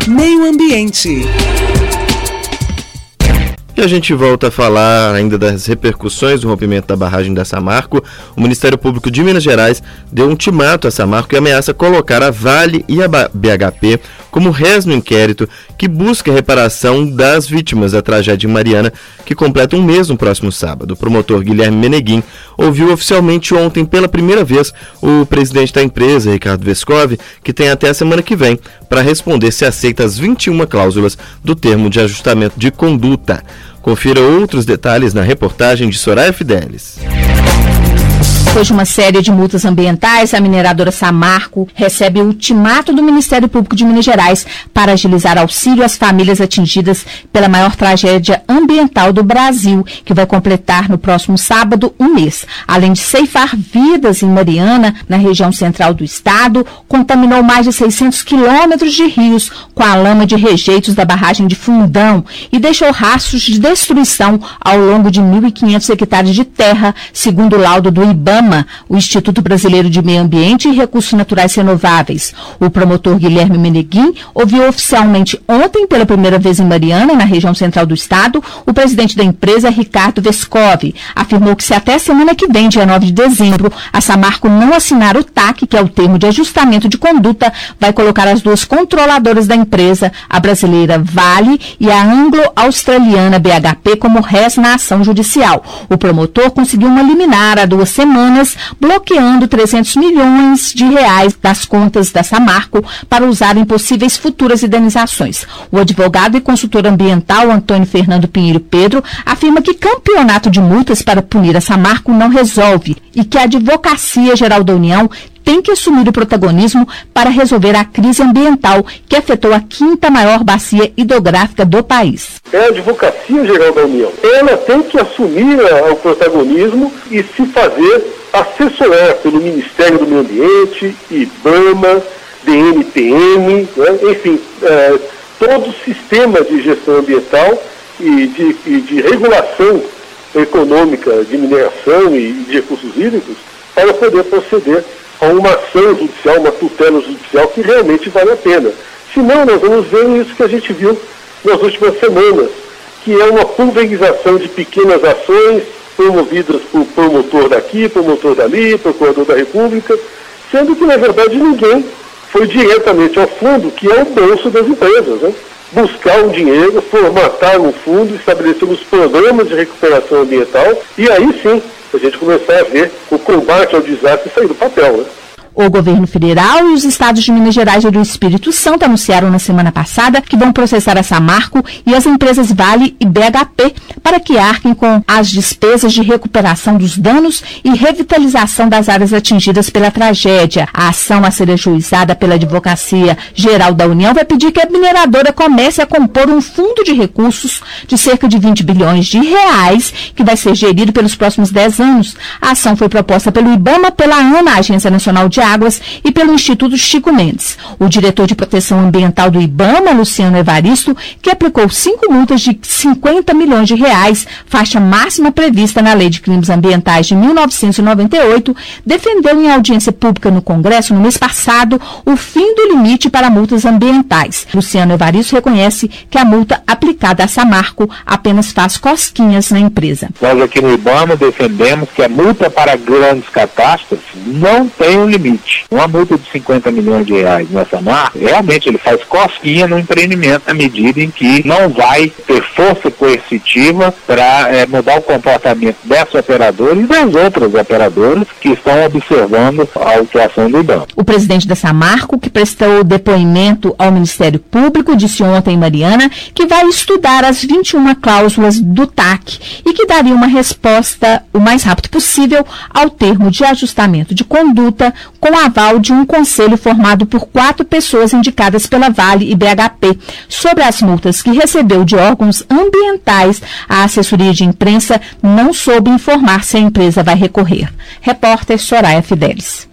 Meio Ambiente. E a gente volta a falar ainda das repercussões do rompimento da barragem da Samarco. O Ministério Público de Minas Gerais deu um ultimato a Samarco e ameaça colocar a Vale e a BHP como réis no inquérito que busca a reparação das vítimas da tragédia em Mariana, que completa um mês no próximo sábado. O promotor Guilherme Meneguin ouviu oficialmente ontem pela primeira vez o presidente da empresa, Ricardo Vescovi, que tem até a semana que vem para responder se aceita as 21 cláusulas do termo de ajustamento de conduta. Confira outros detalhes na reportagem de Soraya Fidelis. Depois de uma série de multas ambientais, a mineradora Samarco recebe o ultimato do Ministério Público de Minas Gerais para agilizar auxílio às famílias atingidas pela maior tragédia ambiental do Brasil, que vai completar no próximo sábado um mês. Além de ceifar vidas em Mariana, na região central do estado, contaminou mais de 600 quilômetros de rios com a lama de rejeitos da barragem de Fundão e deixou rastros de destruição ao longo de 1.500 hectares de terra, segundo o laudo do IBAMA, o Instituto Brasileiro de Meio Ambiente e Recursos Naturais Renováveis. O promotor Guilherme Meneguin ouviu oficialmente ontem, pela primeira vez em Mariana, na região central do estado, o presidente da empresa, Ricardo Vescovi. Afirmou que se até a semana que vem, dia 9 de dezembro, a Samarco não assinar o TAC, que é o termo de ajustamento de conduta, vai colocar as duas controladoras da empresa, a brasileira Vale e a anglo-australiana BHP, como réis na ação judicial. O promotor conseguiu uma liminar há 2 semanas, bloqueando 300 milhões de reais das contas da Samarco para usar em possíveis futuras indenizações. O advogado e consultor ambiental Antônio Fernando Pinheiro Pedro afirma que campeonato de multas para punir a Samarco não resolve e que a Advocacia Geral da União tem que assumir o protagonismo para resolver a crise ambiental que afetou a 5ª maior bacia hidrográfica do país. É a Advocacia Geral da União. Ela tem que assumir o protagonismo e se fazer assessorar pelo Ministério do Meio Ambiente, IBAMA, DNPM, né? Enfim, todo o sistema de gestão ambiental e de regulação econômica de mineração e de recursos hídricos para poder proceder a uma ação judicial, uma tutela judicial que realmente vale a pena. Senão, nós vamos ver isso que a gente viu nas últimas semanas, que é uma pulverização de pequenas ações promovidas por promotor daqui, promotor dali, procurador da República, sendo que, na verdade, ninguém foi diretamente ao fundo, que é o bolso das empresas, né? Buscar um dinheiro, formatar um fundo, estabelecer os programas de recuperação ambiental e aí sim a gente começar a ver o combate ao desastre sair do papel, né? O governo federal e os estados de Minas Gerais e do Espírito Santo anunciaram na semana passada que vão processar a Samarco e as empresas Vale e BHP para que arquem com as despesas de recuperação dos danos e revitalização das áreas atingidas pela tragédia. A ação a ser ajuizada pela Advocacia Geral da União vai pedir que a mineradora comece a compor um fundo de recursos de cerca de 20 bilhões de reais que vai ser gerido pelos próximos 10 anos. A ação foi proposta pelo IBAMA, pela ANA, Agência Nacional de Águas, e pelo Instituto Chico Mendes. O diretor de proteção ambiental do IBAMA, Luciano Evaristo, que aplicou 5 multas de 50 milhões de reais, faixa máxima prevista na Lei de Crimes Ambientais de 1998, defendeu em audiência pública no Congresso, no mês passado, o fim do limite para multas ambientais. Luciano Evaristo reconhece que a multa aplicada a Samarco apenas faz cosquinhas na empresa. Nós aqui no IBAMA defendemos que a multa para grandes catástrofes não tem um limite. Uma multa de 50 milhões de reais nessa marca, realmente ele faz cosquinha no empreendimento na medida em que não vai ter força coercitiva para mudar o comportamento dessa operadora e das outras operadoras que estão observando a atuação do IBAMA. O presidente da Samarco, que prestou depoimento ao Ministério Público, disse ontem em Mariana que vai estudar as 21 cláusulas do TAC e que daria uma resposta o mais rápido possível ao termo de ajustamento de conduta com aval de um conselho formado por 4 pessoas indicadas pela Vale e BHP. Sobre as multas que recebeu de órgãos ambientais, a assessoria de imprensa não soube informar se a empresa vai recorrer. Repórter Soraya Fidelis.